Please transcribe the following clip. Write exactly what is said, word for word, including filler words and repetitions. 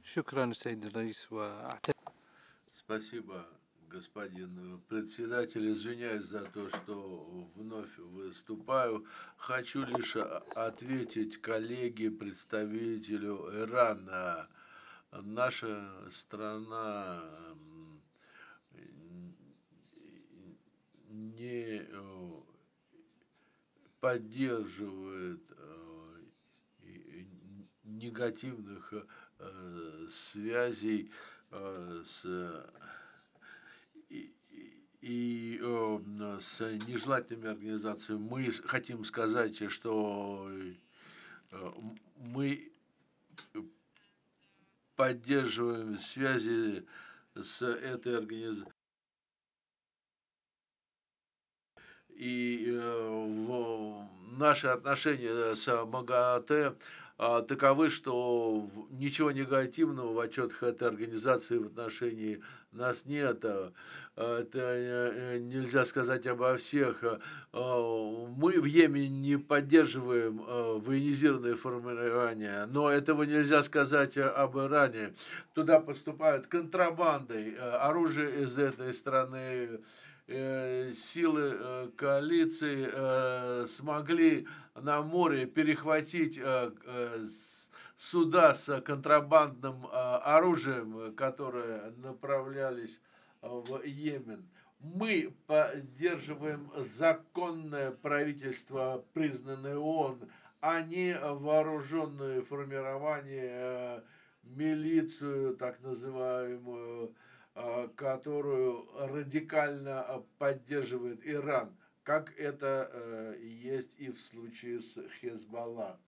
شكرا سيد الرئيس وأعتقد Спасибо, господин председатель. Извиняюсь за то, что вновь выступаю. Хочу лишь а, ответить коллеге, представителю Ирана. Наша страна м, не э, поддерживает э, и- негативных э, связей э, с и, и, э, с нежелательными организациями. Мы с- хотим сказать, что э, мы поддерживаем связи с этой организацией. И э, в наши отношения с МАГАТЭ а, таковы, что в- ничего негативного в отчетах этой организации в отношении нас нет. А, Это э, нельзя сказать обо всех. А, Мы в Йемене не поддерживаем э, военизированные формирования, но этого нельзя сказать об Иране. Туда поступают контрабандой э, оружие из этой страны. Э, силы э, коалиции э, смогли на море перехватить э, э, суда с контрабандным э, оружием, которые направлялись в Йемен. Мы поддерживаем законное правительство, признанное ООН, а не вооруженные формирования, милицию так называемую, которую радикально поддерживает Иран, как это есть и в случае с Хезболла.